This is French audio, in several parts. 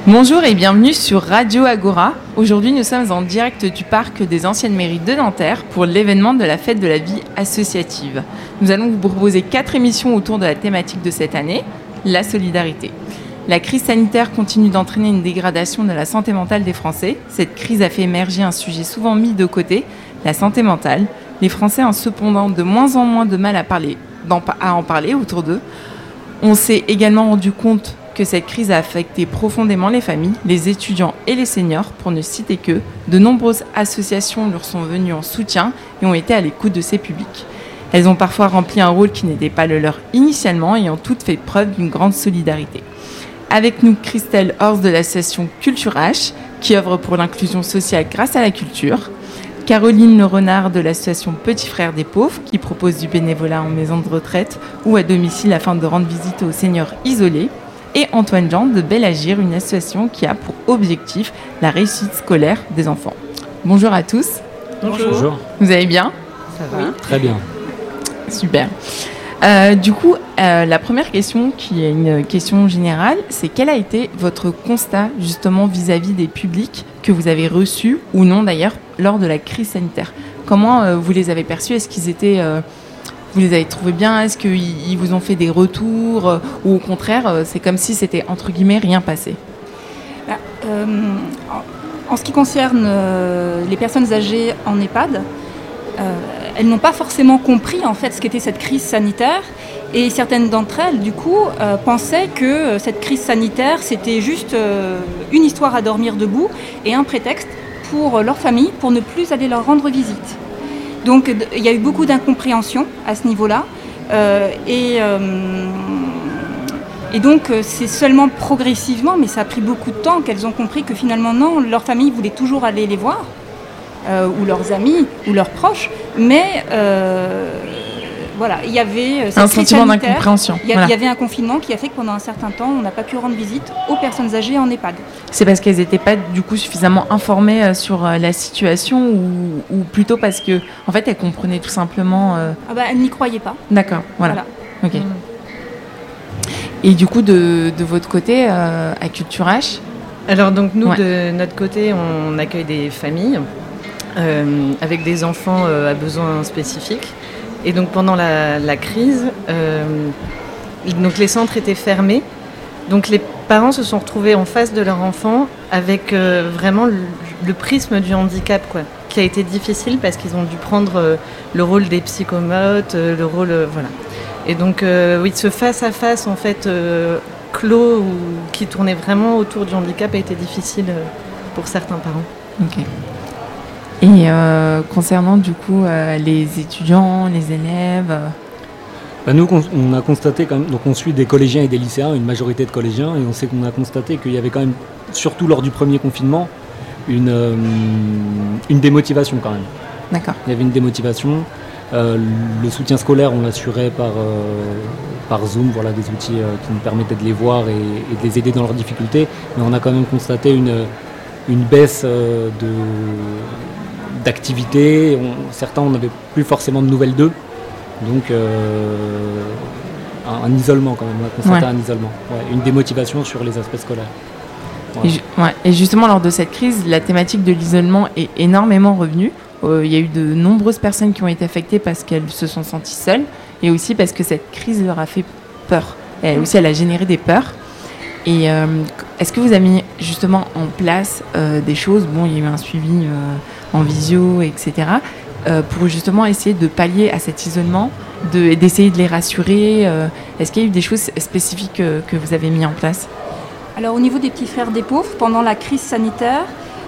Bonjour et bienvenue sur Radio Agora. Aujourd'hui, nous sommes en direct du parc des anciennes mairies de Nanterre pour l'événement de la fête de la vie associative. Nous allons vous proposer 4 émissions autour de la thématique de cette année, la solidarité. La crise sanitaire continue d'entraîner une dégradation de la santé mentale des Français. Cette crise a fait émerger un sujet souvent mis de côté, la santé mentale. Les Français ont cependant de moins en moins de mal à en parler autour d'eux. On s'est également rendu compte que cette crise a affecté profondément les familles, les étudiants et les seniors, pour ne citer que. De nombreuses associations leur sont venues en soutien et ont été à l'écoute de ces publics. Elles ont parfois rempli un rôle qui n'était pas le leur initialement et ont toutes fait preuve d'une grande solidarité. Avec nous, Christelle Horst de l'association Culture H, qui œuvre pour l'inclusion sociale grâce à la culture. Caroline Le Renard de l'association Petits Frères des Pauvres, qui propose du bénévolat en maison de retraite ou à domicile afin de rendre visite aux seniors isolés. Et Antoine Jean de Bel Agir, une association qui a pour objectif la réussite scolaire des enfants. Bonjour à tous. Bonjour. Vous allez bien ? Ça va ? Très bien. Super. La première question, qui est une question générale, c'est quel a été votre constat justement vis-à-vis des publics que vous avez reçus, ou non d'ailleurs, lors de la crise sanitaire ? Comment vous les avez perçus ? Est-ce qu'ils étaient... Vous les avez trouvés bien ? Est-ce qu'ils vous ont fait des retours ? Ou au contraire, c'est comme si c'était, entre guillemets, rien passé ? En ce qui concerne les personnes âgées en EHPAD, elles n'ont pas forcément compris en fait ce qu'était cette crise sanitaire. Et certaines d'entre elles, du coup, pensaient que cette crise sanitaire, c'était juste une histoire à dormir debout et un prétexte pour leur famille pour ne plus aller leur rendre visite. Donc il y a eu beaucoup d'incompréhension à ce niveau-là et donc c'est seulement progressivement, mais ça a pris beaucoup de temps, qu'elles ont compris que finalement non, leur famille voulait toujours aller les voir, ou leurs amis, ou leurs proches, mais voilà, il y avait cette un sentiment d'incompréhension. Il y avait un confinement qui a fait que pendant un certain temps, on n'a pas pu rendre visite aux personnes âgées en EHPAD. C'est parce qu'elles n'étaient pas du coup suffisamment informées sur la situation ou plutôt parce que en fait elles comprenaient tout simplement. Elles n'y croyaient pas. D'accord, voilà. Ok. Et du coup de votre côté à Culture H. Alors donc nous de notre côté on accueille des familles avec des enfants à besoins spécifiques. Et donc pendant la crise, donc les centres étaient fermés. Donc les parents se sont retrouvés en face de leur enfant avec vraiment le prisme du handicap, qui a été difficile parce qu'ils ont dû prendre le rôle des psychomotes, le rôle voilà. Et donc ce face à face en fait clos ou qui tournait vraiment autour du handicap a été difficile pour certains parents. Ok. Et concernant du coup les étudiants, les élèves Nous, on a constaté quand même, donc on suit des collégiens et des lycéens, une majorité de collégiens, et on sait qu'on a constaté qu'il y avait quand même, surtout lors du premier confinement, une démotivation quand même. D'accord. Il y avait une démotivation. Le soutien scolaire, on l'assurait par Zoom, voilà, des outils qui nous permettaient de les voir et de les aider dans leurs difficultés. Mais on a quand même constaté une baisse d'activité. Certains, on n'avait plus forcément de nouvelles d'eux. Donc, un isolement quand même. On a constaté un isolement. Une démotivation sur les aspects scolaires. Voilà. Et justement, lors de cette crise, la thématique de l'isolement est énormément revenue. Il y a eu de nombreuses personnes qui ont été affectées parce qu'elles se sont senties seules et aussi parce que cette crise leur a fait peur. Elle a généré des peurs. Et est-ce que vous avez mis justement en place des choses, il y a eu un suivi en visio, etc., pour justement essayer de pallier à cet isolement, d'essayer de les rassurer Est-ce qu'il y a eu des choses spécifiques que vous avez mis en place ? Alors au niveau des Petits Frères des Pauvres, pendant la crise sanitaire,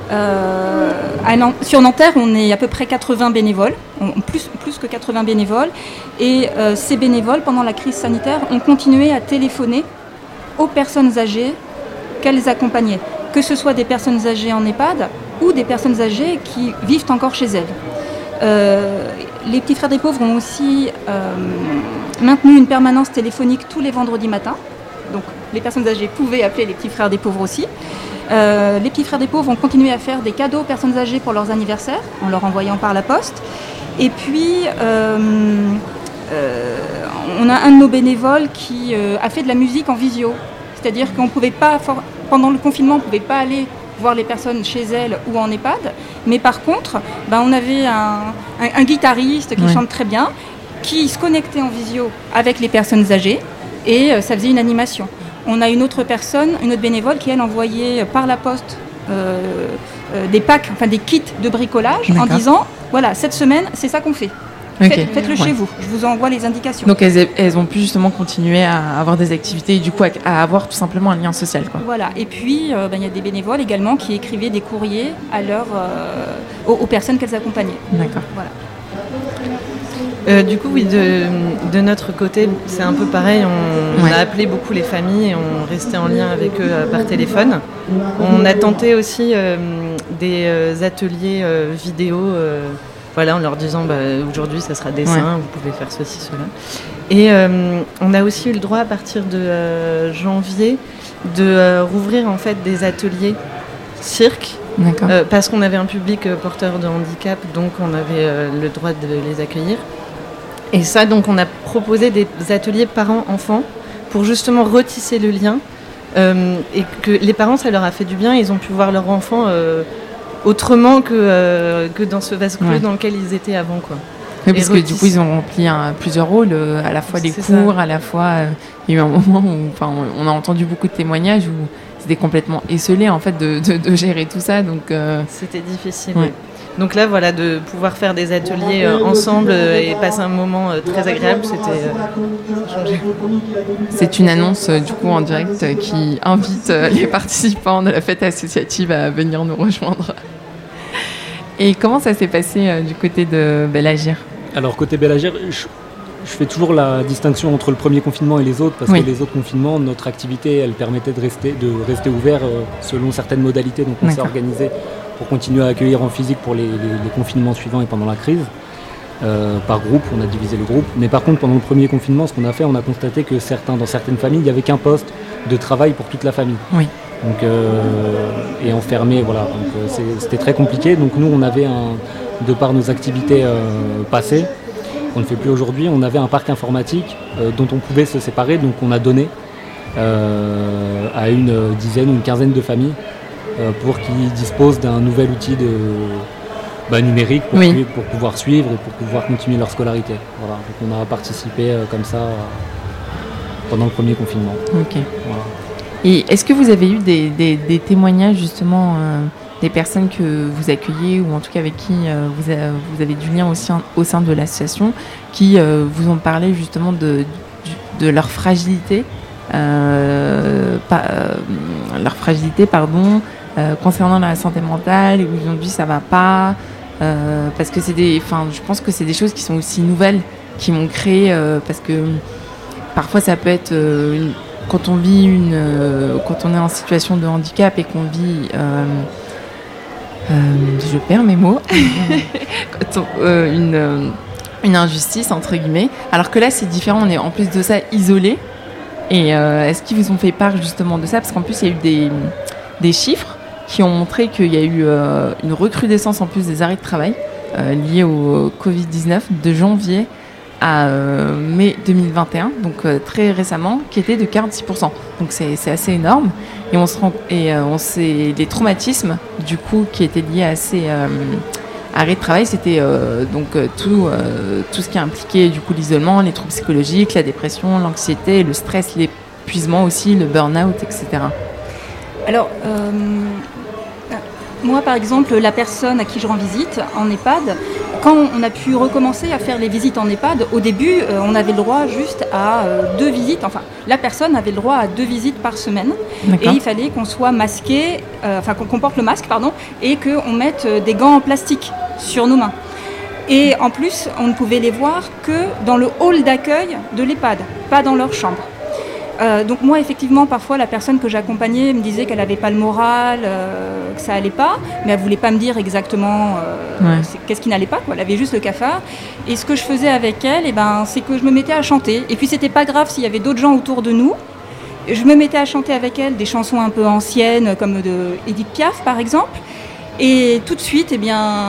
sur Nanterre, on est à peu près 80 bénévoles, plus que 80 bénévoles, et ces bénévoles, pendant la crise sanitaire, ont continué à téléphoner aux personnes âgées qu'elles accompagnaient, que ce soit des personnes âgées en EHPAD ou des personnes âgées qui vivent encore chez elles. Les Petits Frères des Pauvres ont aussi maintenu une permanence téléphonique tous les vendredis matins, donc les personnes âgées pouvaient appeler les Petits Frères des Pauvres aussi. Les Petits Frères des Pauvres ont continué à faire des cadeaux aux personnes âgées pour leurs anniversaires, en leur envoyant par la poste. Et puis, on a un de nos bénévoles qui a fait de la musique en visio. c'est-à-dire qu'on pouvait pas, pendant le confinement, on ne pouvait pas aller voir les personnes chez elles ou en EHPAD, mais par contre, on avait un guitariste qui chante très bien, qui se connectait en visio avec les personnes âgées, et ça faisait une animation. On a une autre bénévole qui, elle, envoyait par la poste des packs, des kits de bricolage, en disant, voilà, cette semaine, c'est ça qu'on fait. Faites-le chez vous, je vous envoie les indications. Donc elles ont pu justement continuer à avoir des activités et du coup à avoir tout simplement un lien social, quoi. Voilà, et puis il y a des bénévoles également qui écrivaient des courriers à aux personnes qu'elles accompagnaient. D'accord. Voilà. Du coup, oui, de notre côté, c'est un peu pareil. On a appelé beaucoup les familles et on restait en lien avec eux par téléphone. On a tenté aussi des ateliers vidéo, en leur disant aujourd'hui ça sera dessin, vous pouvez faire ceci, cela. Et on a aussi eu le droit à partir de janvier de rouvrir en fait des ateliers cirque. Parce qu'on avait un public porteur de handicap, donc on avait le droit de les accueillir. Et ça, donc on a proposé des ateliers parents-enfants pour justement retisser le lien et que les parents, ça leur a fait du bien. Ils ont pu voir leur enfant autrement que dans ce vase clos dans lequel ils étaient avant, quoi. Oui, parce que du coup, ils ont rempli plusieurs rôles, à la fois les cours, à la fois... il y a eu un moment où on a entendu beaucoup de témoignages où c'était complètement esselé, en fait, de gérer tout ça. Donc, c'était difficile. Ouais. Donc là, voilà, de pouvoir faire des ateliers ensemble et passer un moment très agréable, c'était changé. C'est une annonce, du coup, en direct qui invite les participants de la fête associative à venir nous rejoindre. Et comment ça s'est passé du côté de Bel Agir ? Alors, côté Bel Agir, je fais toujours la distinction entre le premier confinement et les autres, parce que les autres confinements, notre activité, elle permettait de rester ouvert selon certaines modalités. Donc, on s'est organisé pour continuer à accueillir en physique pour les confinements suivants et pendant la crise. Par groupe, on a divisé le groupe. Mais par contre, pendant le premier confinement, ce qu'on a fait, on a constaté que dans certaines familles, il n'y avait qu'un poste de travail pour toute la famille. Oui. Donc, et enfermé, voilà. Donc, c'était très compliqué. Donc nous, on avait, de par nos activités passées, qu'on ne fait plus aujourd'hui, on avait un parc informatique dont on pouvait se séparer. Donc on a donné à une dizaine ou une quinzaine de familles pour qu'ils disposent d'un nouvel outil numérique pour pouvoir suivre et pour pouvoir continuer leur scolarité. Voilà. Donc on a participé comme ça pendant le premier confinement. Ok. Voilà. Et est-ce que vous avez eu des témoignages justement des personnes que vous accueillez ou en tout cas avec qui vous avez du lien aussi au sein de l'association qui vous ont parlé justement de leur fragilité concernant la santé mentale, où ils ont dit ça va pas, parce que je pense que c'est des choses qui sont aussi nouvelles, qui m'ont créé, parce que parfois ça peut être quand on est en situation de handicap et qu'on vit, je perds mes mots, une injustice entre guillemets, alors que là c'est différent, on est en plus de ça isolé. Et est-ce qu'ils vous ont fait part justement de ça, parce qu'en plus il y a eu des chiffres qui ont montré qu'il y a eu une recrudescence en plus des arrêts de travail liés au Covid-19 de janvier à mai 2021, donc très récemment, qui était de 46%. Donc c'est assez énorme. Et on sait les traumatismes du coup qui étaient liés à ces arrêts de travail, c'était tout ce qui impliquait du coup l'isolement, les troubles psychologiques, la dépression, l'anxiété, le stress, l'épuisement aussi, le burn-out, etc. Alors, moi, par exemple, la personne à qui je rends visite en EHPAD, quand on a pu recommencer à faire les visites en EHPAD, au début, on avait le droit juste à 2 visites. Enfin, la personne avait le droit à 2 visites par semaine. D'accord. Et il fallait qu'on soit masqué, qu'on porte le masque, et qu'on mette des gants en plastique sur nos mains. Et en plus, on ne pouvait les voir que dans le hall d'accueil de l'EHPAD, pas dans leur chambre. Donc moi, effectivement, parfois, la personne que j'accompagnais me disait qu'elle n'avait pas le moral, que ça allait pas, mais elle voulait pas me dire exactement qu'est-ce qui n'allait pas, quoi. Elle avait juste le cafard. Et ce que je faisais avec elle, c'est que je me mettais à chanter. Et puis, c'était pas grave s'il y avait d'autres gens autour de nous. Je me mettais à chanter avec elle des chansons un peu anciennes, comme de Edith Piaf, par exemple. Et tout de suite, il y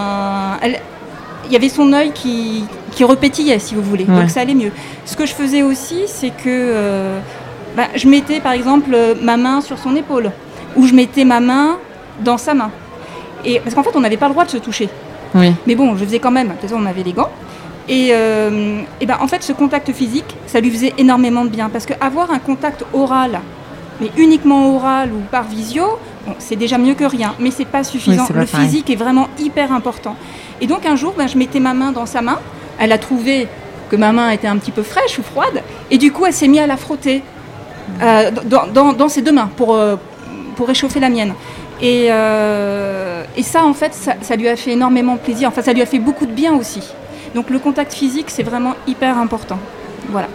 avait son œil qui repétillait, si vous voulez. Ouais. Donc, ça allait mieux. Ce que je faisais aussi, c'est que je mettais par exemple ma main sur son épaule, ou je mettais ma main dans sa main. Et, parce qu'en fait, on n'avait pas le droit de se toucher. Oui. Mais bon, je faisais quand même. De toute façon, on avait les gants. Et en fait, ce contact physique, ça lui faisait énormément de bien. Parce qu'avoir un contact oral, mais uniquement oral ou par visio, bon, c'est déjà mieux que rien. Mais c'est pas suffisant. Oui, c'est pas le pareil. physique est vraiment hyper important. Et donc, un jour, je mettais ma main dans sa main. Elle a trouvé que ma main était un petit peu fraîche ou froide. Et du coup, elle s'est mise à la frotter dans ses deux mains pour réchauffer la mienne. Et ça, en fait, ça lui a fait énormément plaisir. Enfin, ça lui a fait beaucoup de bien aussi. Donc, le contact physique, c'est vraiment hyper important. Voilà.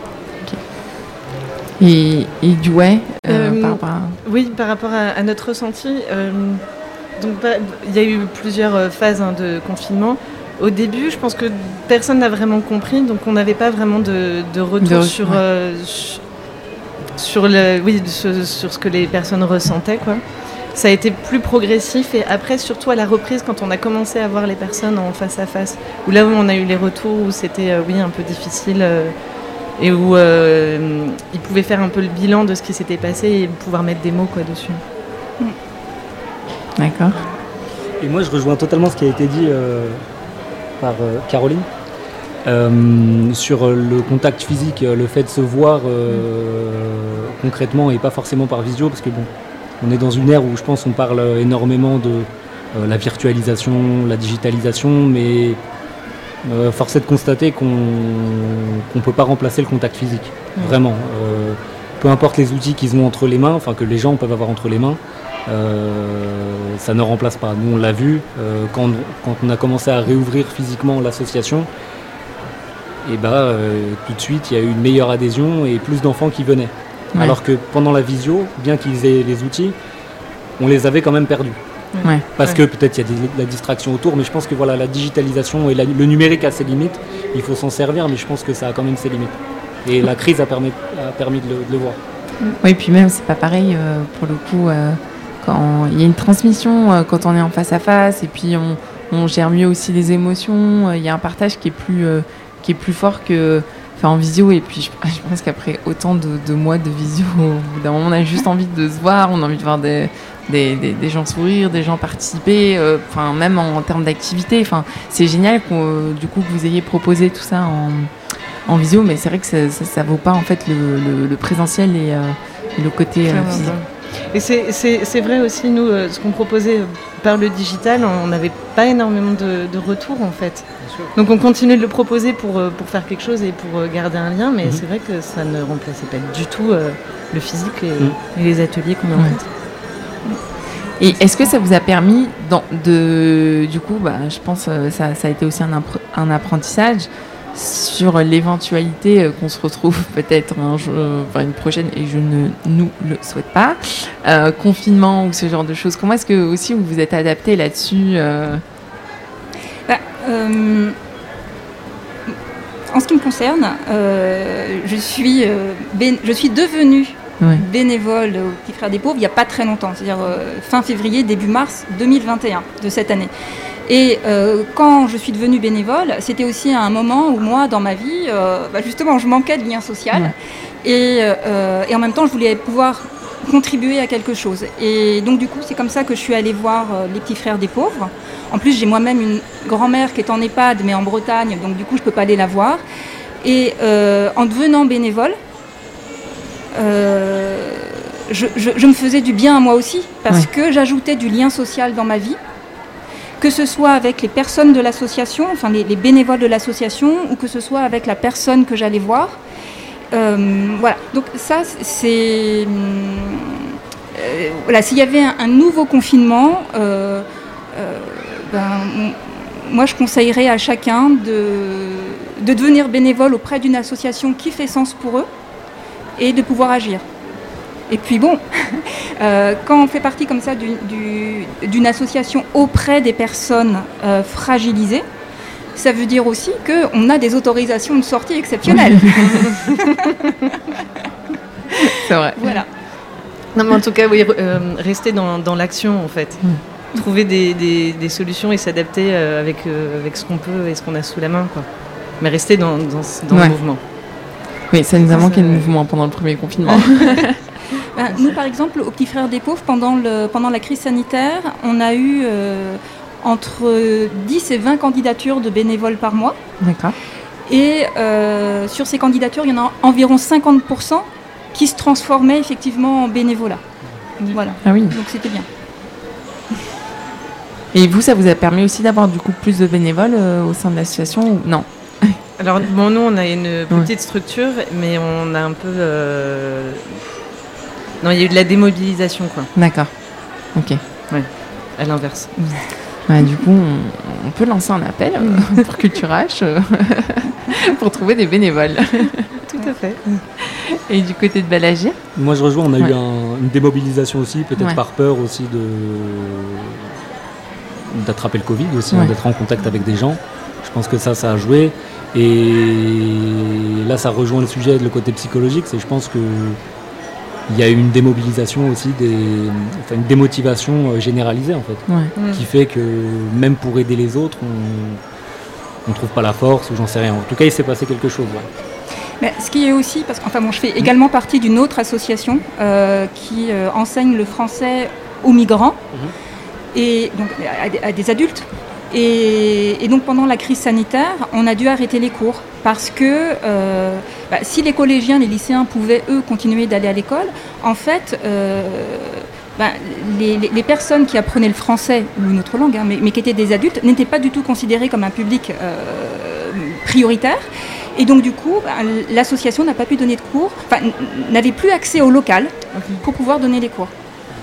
Et du par rapport à... Oui, par rapport à notre ressenti, il y a eu plusieurs phases de confinement. Au début, je pense que personne n'a vraiment compris, donc on n'avait pas vraiment de retour sur ce que les personnes ressentaient, quoi. Ça a été plus progressif, et après, surtout à la reprise, quand on a commencé à voir les personnes en face à face, où là où on a eu les retours, où c'était un peu difficile, et où ils pouvaient faire un peu le bilan de ce qui s'était passé et pouvoir mettre des mots dessus. D'accord. Et moi, je rejoins totalement ce qui a été dit par Caroline sur le contact physique, le fait de se voir concrètement et pas forcément par visio, parce que bon, on est dans une ère où je pense on parle énormément de la virtualisation, la digitalisation, mais force est de constater qu'on ne peut pas remplacer le contact physique, vraiment. Peu importe les outils qu'ils ont entre les mains, enfin que les gens peuvent avoir entre les mains, ça ne remplace pas. Nous on l'a vu, quand on a commencé à réouvrir physiquement l'association, et tout de suite il y a eu une meilleure adhésion et plus d'enfants qui venaient. Ouais. Alors que pendant la visio, bien qu'ils aient les outils, on les avait quand même perdus. Ouais. Parce que peut-être il y a de la distraction autour, mais je pense que voilà, la digitalisation et le numérique a ses limites, il faut s'en servir, mais je pense que ça a quand même ses limites. Et la crise a permis de le voir. Oui, puis même c'est pas pareil pour le coup quand il y a une transmission, quand on est en face à face, et puis on gère mieux aussi les émotions, il y a un partage qui est plus fort que en visio, et puis je pense qu'après autant de mois de visio, au bout d'un moment on a juste envie de se voir, on a envie de voir des gens sourire, des gens participer, même en termes d'activité, c'est génial du coup que vous ayez proposé tout ça en visio, mais c'est vrai que ça vaut pas en fait le présentiel et le côté physique. Et c'est vrai aussi, nous, ce qu'on proposait par le digital, on n'avait pas énormément de retours en fait. Donc on continue de le proposer pour faire quelque chose et pour garder un lien, mais c'est vrai que ça ne remplaçait pas du tout le physique et les ateliers qu'on a en fait. Et est-ce que ça vous a permis du coup, je pense que ça a été aussi un apprentissage sur l'éventualité qu'on se retrouve peut-être un jour, une prochaine, et je ne nous le souhaite pas, confinement ou ce genre de choses. Comment est-ce que aussi vous vous êtes adapté là-dessus En ce qui me concerne, je suis devenue bénévole au Petit Frères des Pauvres il n'y a pas très longtemps, c'est-à-dire fin février, début mars 2021 de cette année. Et quand je suis devenue bénévole, c'était aussi un moment où moi, dans ma vie, justement, je manquais de lien social. Et en même temps, je voulais pouvoir contribuer à quelque chose. Et donc, du coup, c'est comme ça que je suis allée voir les Petits Frères des Pauvres. En plus, j'ai moi-même une grand-mère qui est en EHPAD, mais en Bretagne, donc du coup, je ne peux pas aller la voir. Et en devenant bénévole, je me faisais du bien à moi aussi, parce que j'ajoutais du lien social dans ma vie, que ce soit avec les personnes de l'association, les bénévoles de l'association, ou que ce soit avec la personne que j'allais voir. Voilà. Donc ça, c'est... s'il y avait un nouveau confinement, moi je conseillerais à chacun de devenir bénévole auprès d'une association qui fait sens pour eux et de pouvoir agir. Et puis bon, quand on fait partie comme ça d'une association auprès des personnes fragilisées, ça veut dire aussi qu'on a des autorisations de sortie exceptionnelles. C'est vrai. Voilà. Non, mais en tout cas, oui, rester dans l'action en fait. Trouver des solutions et s'adapter avec ce qu'on peut et ce qu'on a sous la main, quoi. Mais rester dans le mouvement. Oui, ça nous a manqué de mouvement pendant le premier confinement. Nous, par exemple, au Petit Frères des Pauvres, pendant la crise sanitaire, on a eu entre 10 et 20 candidatures de bénévoles par mois. D'accord. Et sur ces candidatures, il y en a environ 50% qui se transformaient effectivement en bénévolat. Voilà. Ah oui. Donc c'était bien. Et vous, ça vous a permis aussi d'avoir du coup plus de bénévoles au sein de l'association ou non? Alors, nous, on a une petite structure, mais on a un peu... Non, il y a eu de la démobilisation, quoi. D'accord. Ok. Ouais, à l'inverse. Ouais, du coup, on peut lancer un appel pour Culture H pour trouver des bénévoles. Tout à fait. Et du côté de Balagier? Moi, je rejoins, on a eu une démobilisation aussi, peut-être par peur aussi d'attraper le Covid aussi, d'être en contact avec des gens. Je pense que ça a joué. Et là, ça rejoint le sujet, le côté psychologique. Je pense qu'il y a eu une démobilisation aussi, une démotivation généralisée en fait, qui fait que même pour aider les autres, on ne trouve pas la force ou j'en sais rien. En tout cas, il s'est passé quelque chose. Mais ce qui est aussi, parce que je fais également partie d'une autre association qui enseigne le français aux migrants et donc à des adultes. Et donc pendant la crise sanitaire, on a dû arrêter les cours parce que si les collégiens, les lycéens pouvaient eux continuer d'aller à l'école, en fait les personnes qui apprenaient le français ou une autre langue, mais qui étaient des adultes, n'étaient pas du tout considérées comme un public prioritaire. Et donc du coup, l'association n'a pas pu donner de cours, n'avait plus accès au local pour pouvoir donner les cours.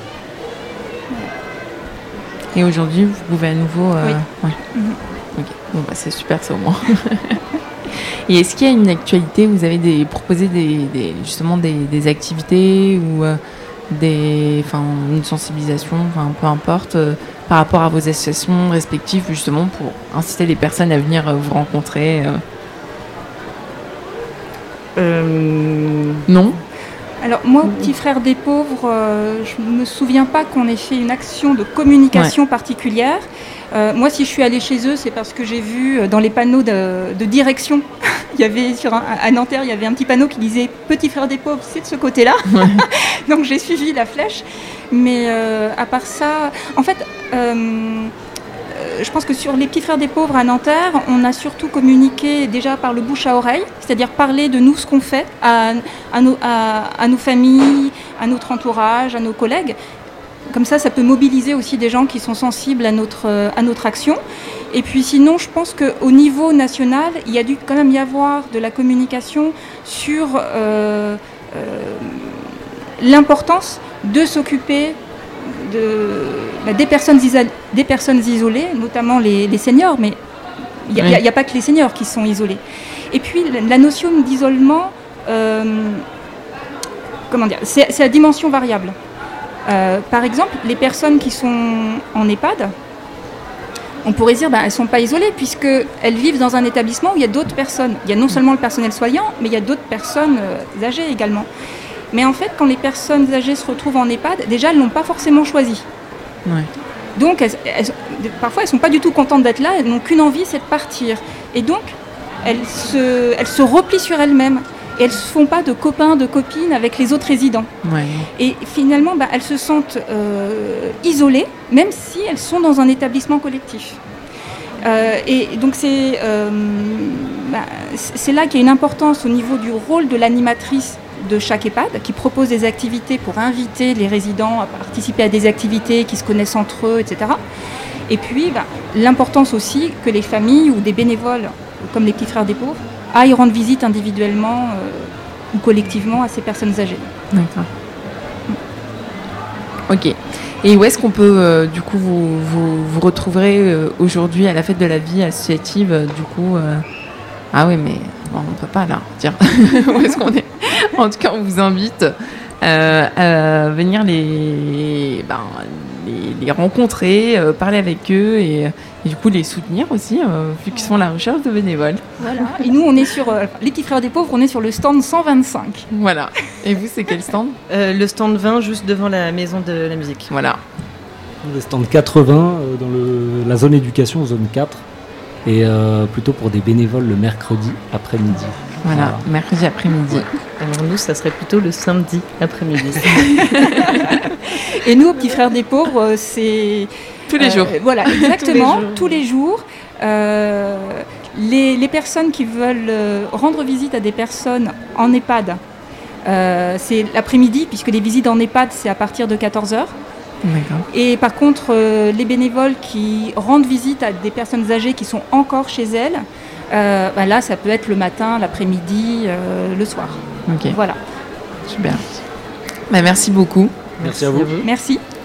Et aujourd'hui, vous pouvez à nouveau... Oui. Okay. Bon, c'est super ça au moins. Et est-ce qu'il y a une actualité où vous avez proposé justement des activités ou une sensibilisation, peu importe, par rapport à vos associations respectives, justement pour inciter les personnes à venir vous rencontrer Non. Alors moi, au Petit Frères des Pauvres, je ne me souviens pas qu'on ait fait une action de communication particulière. Moi, si je suis allée chez eux, c'est parce que j'ai vu dans les panneaux de direction, il y avait à Nanterre, il y avait un petit panneau qui disait « Petit Frères des Pauvres, c'est de ce côté-là ». Donc j'ai suivi la flèche. Mais à part ça, en fait... je pense que sur les Petits Frères des Pauvres à Nanterre, on a surtout communiqué déjà par le bouche à oreille, c'est-à-dire parler de nous, ce qu'on fait à nos familles, à notre entourage, à nos collègues. Comme ça peut mobiliser aussi des gens qui sont sensibles à notre action. Et puis sinon, je pense qu'au niveau national, il y a dû quand même y avoir de la communication sur l'importance de s'occuper des personnes isolées, notamment les seniors, mais il n'y a pas que les seniors qui sont isolés. Et puis la notion d'isolement, c'est à dimension variable. Par exemple, les personnes qui sont en EHPAD, on pourrait dire elles ne sont pas isolées puisqu'elles vivent dans un établissement où il y a d'autres personnes. Il y a non seulement le personnel soignant, mais il y a d'autres personnes âgées également. Mais en fait, quand les personnes âgées se retrouvent en EHPAD, déjà, elles ne l'ont pas forcément choisi. Ouais. Donc, parfois, elles ne sont pas du tout contentes d'être là, elles n'ont qu'une envie, c'est de partir. Et donc, elles se replient sur elles-mêmes. Et elles ne se font pas de copains, de copines avec les autres résidents. Ouais. Et finalement, elles se sentent isolées, même si elles sont dans un établissement collectif. Et donc, c'est là qu'il y a une importance au niveau du rôle de l'animatrice de chaque EHPAD qui propose des activités pour inviter les résidents à participer à des activités qui se connaissent entre eux, etc. Et puis, l'importance aussi que les familles ou des bénévoles, comme les Petits Frères des Pauvres, aillent rendre visite individuellement ou collectivement à ces personnes âgées. D'accord. Ok. Et où est-ce qu'on peut, du coup, vous retrouverez aujourd'hui à la fête de la vie associative, du coup Ah oui, mais bon, on ne peut pas là dire où est-ce qu'on est. En tout cas, on vous invite à venir les rencontrer, parler avec eux et du coup les soutenir aussi, vu qu'ils sont à la recherche de bénévoles. Voilà. Et nous, on est sur les Petits Frères des Pauvres, on est sur le stand 125. Voilà. Et vous, c'est quel stand Le stand 20, juste devant la maison de la musique. Voilà. Le stand 80 dans la zone éducation, zone 4. Et plutôt pour des bénévoles le mercredi après-midi. Voilà, mercredi après-midi. Ouais. Alors nous, ça serait plutôt le samedi après-midi. Et nous, au Petit Frères des Pauvres, c'est... Tous les jours. Voilà, exactement, tous les jours. Les personnes qui veulent rendre visite à des personnes en EHPAD, c'est l'après-midi, puisque les visites en EHPAD, c'est à partir de 14h. D'accord. Et par contre, les bénévoles qui rendent visite à des personnes âgées qui sont encore chez elles, là, ça peut être le matin, l'après-midi, le soir. Ok. Voilà. Super. Merci beaucoup. Merci à vous. Merci.